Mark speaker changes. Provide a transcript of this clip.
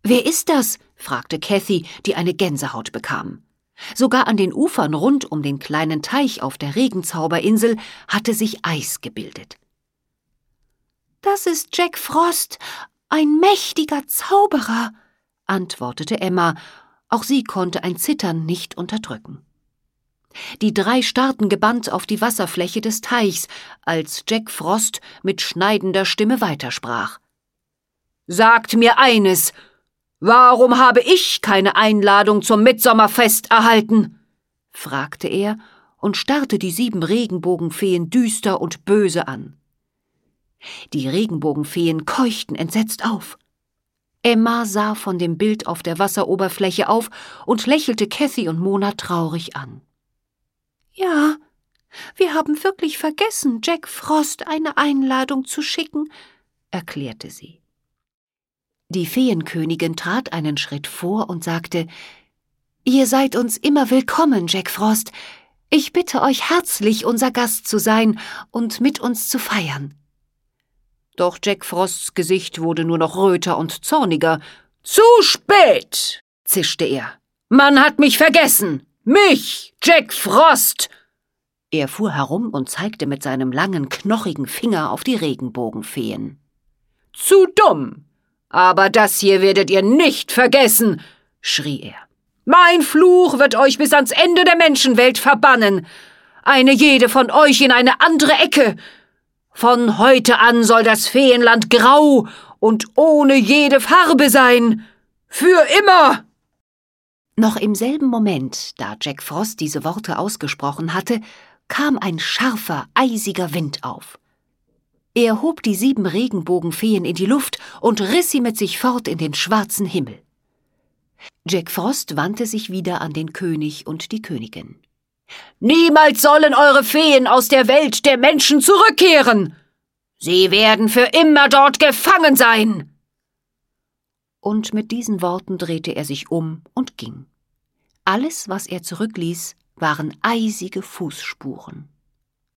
Speaker 1: »Wer ist das?« fragte Cathy, die eine Gänsehaut bekam. Sogar an den Ufern rund um den kleinen Teich auf der Regenzauberinsel hatte sich Eis gebildet. »Das ist Jack Frost, ein mächtiger Zauberer«, antwortete Emma. Auch sie konnte ein Zittern nicht unterdrücken. Die 3 starrten gebannt auf die Wasserfläche des Teichs, als Jack Frost mit schneidender Stimme weitersprach. »Sagt mir eines, warum habe ich keine Einladung zum Mittsommerfest erhalten?« fragte er und starrte die 7 Regenbogenfeen düster und böse an. Die Regenbogenfeen keuchten entsetzt auf. Emma sah von dem Bild auf der Wasseroberfläche auf und lächelte Cathy und Mona traurig an. »Ja, wir haben wirklich vergessen, Jack Frost eine Einladung zu schicken«, erklärte sie. Die Feenkönigin trat einen Schritt vor und sagte, »Ihr seid uns immer willkommen, Jack Frost. Ich bitte euch herzlich, unser Gast zu sein und mit uns zu feiern.« Doch Jack Frosts Gesicht wurde nur noch röter und zorniger. »Zu spät«, zischte er. »Man hat mich vergessen. Mich, Jack Frost!« Er fuhr herum und zeigte mit seinem langen, knochigen Finger auf die Regenbogenfeen. »Zu dumm! Aber das hier werdet ihr nicht vergessen«, schrie er. »Mein Fluch wird euch bis ans Ende der Menschenwelt verbannen. Eine jede von euch in eine andere Ecke. Von heute an soll das Feenland grau und ohne jede Farbe sein. Für immer!« Noch im selben Moment, da Jack Frost diese Worte ausgesprochen hatte, kam ein scharfer, eisiger Wind auf. Er hob die 7 Regenbogenfeen in die Luft und riss sie mit sich fort in den schwarzen Himmel. Jack Frost wandte sich wieder an den König und die Königin. »Niemals sollen eure Feen aus der Welt der Menschen zurückkehren! Sie werden für immer dort gefangen sein!« Und mit diesen Worten drehte er sich um und ging. Alles, was er zurückließ, waren eisige Fußspuren.